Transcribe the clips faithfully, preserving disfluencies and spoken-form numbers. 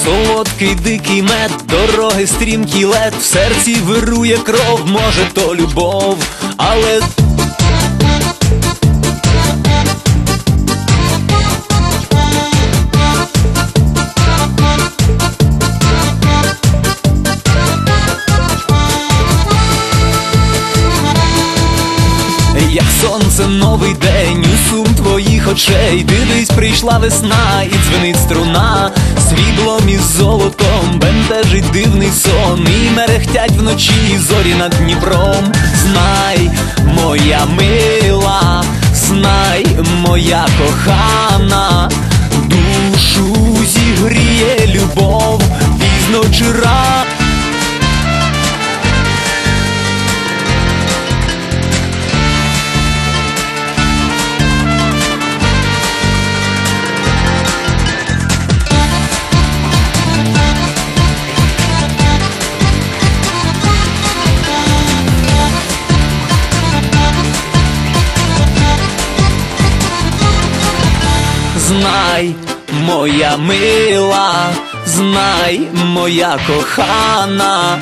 солодкий дикий мед, дороги стрімкий лед, в серці вирує кров, може то любов, але як сонце новий день у сум твоїх очей. Дивись, прийшла весна і дзвенить струна, сріблом і золотом бентежить дивний сон, і мерехтять вночі зорі над Дніпром. Знай, моя мила, знай, моя кохана, душу зігріє любов пізно чи рано. Знай, моя мила, знай, моя кохана,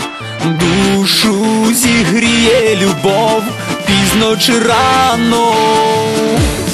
душу зігріє любов пізно чи рано.